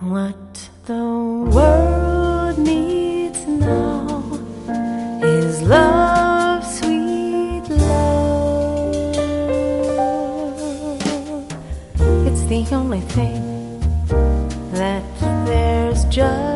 What the world needs now is love, sweet love. It's the only thing that there's just